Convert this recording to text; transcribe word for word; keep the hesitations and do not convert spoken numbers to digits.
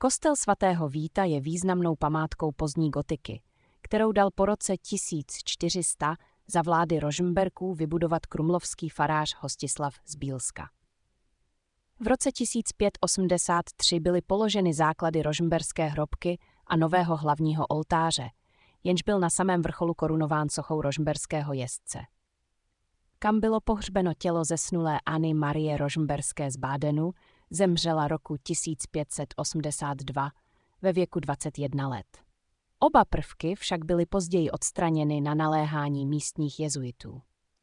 Kostel svatého Víta je významnou památkou pozdní gotiky, kterou dal po roce tisíc čtyři sta za vlády Rožmberků vybudovat krumlovský farář Hostislav z Bílska. V roce tisíc pět set osmdesát tři byly položeny základy rožmberské hrobky a nového hlavního oltáře, jenž byl na samém vrcholu korunován sochou rožmberského jezdce. Kam bylo pohřbeno tělo zesnulé Anny Marie Rožmberské z Bádenu, zemřela roku tisíc pět set osmdesát dva ve věku dvacet jedna let. Oba prvky však byly později odstraněny na naléhání místních jezuitů.